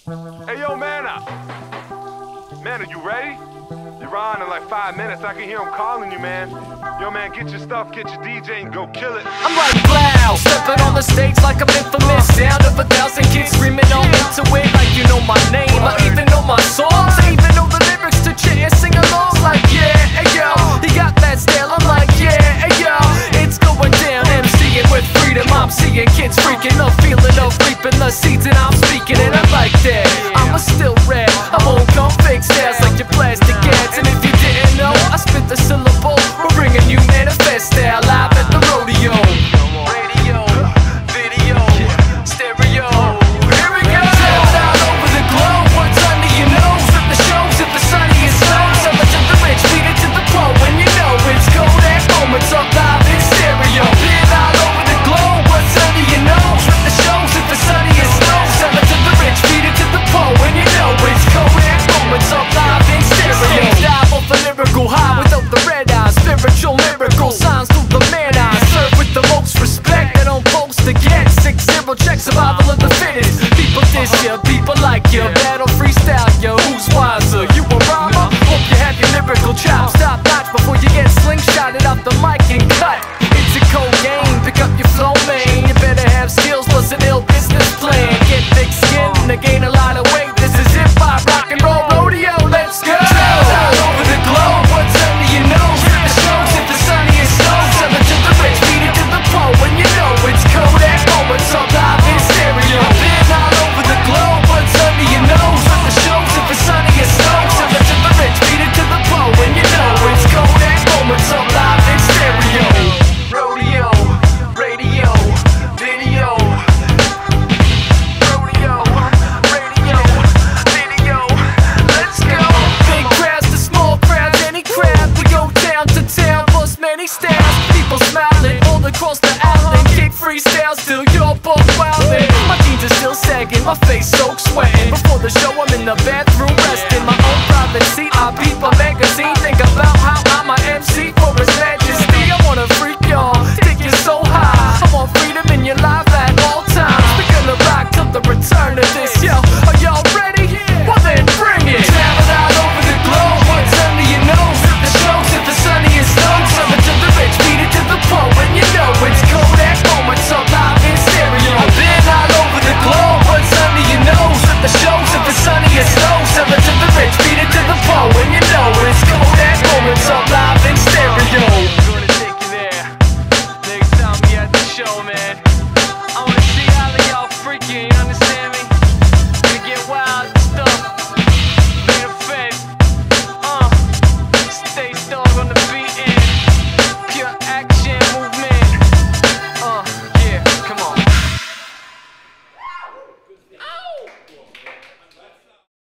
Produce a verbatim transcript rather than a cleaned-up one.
Hey, yo, Manna. Manna, you ready? You're on in like five minutes. I can hear him calling you, man. Yo, man, get your stuff, get your D J, and go kill it. I'm like Blau, stepping on the stage like I'm infamous. Sound of a thousand kids screaming all into it like you know my name. I even know my songs, I even know the lyrics to chant and sing along. Like yeah, hey yo, he got that style. I'm like yeah, hey yo, it's going down. MCing with freedom, I'm seeing kids freaking up, feeling of reaping the seeds, and I'm speaking it. I'm like that, I'm a still rap. I won't come fake styles like your plastic ads. And if you didn't know, I spit the syllable. We're bringing you manifest style live at the rodeo. Radio, video, stereo. Here we go. Travel all over the globe. What's under your nose? At the shows, at the sunny and snow. Sell it to the rich, feed it to the poor. When you know it's Kodak moments up live in stereo. Been all over the globe. What's under your nose? At the shows, at the sunny and snow. Sell it to the rich, feed it to the poor. When you know it's Kodak moments up live in stereo. Dive off a lyrical high without the red eyes. Spiritual miracle signs through the man I serve with the most respect. I don't post to get six zero check, survival of the fittest. People diss ya, people like ya, battle freestyle ya. Who's wiser? You a rhymer? Hope you have your lyrical chops. Stop notch before you get slingshotted off the mic and cut. It's a cold game, pick up your flow, man. You better have skills plus an ill business plan. Get thick skin to gain a lot of weight. This is hip hop, rock and roll rodeo. Let's go. Travel all over the globe. What's under your nose? At the shows, at the sunny and snow. Sell it to the rich, feed it to the poor. When you know it's Kodak moments up live in stereo. Been all over the globe. What's under your nose? At the shows, at the sunny and snow. Sell it to the rich, feed it to the poor. When you know it's Kodak moments up live in stereo. Rodeo, radio, video. Rodeo, radio, video. Let's go. Big crowds to small crowds, any crowd. We go town to town, plus many styles. People smiling all across the island. Kick freestyle, still you're both wildin'. My jeans are still sagging, my face soaked sweating. Before the show, I'm in the bathroom resting. My own private seat, I peep a magazine, think about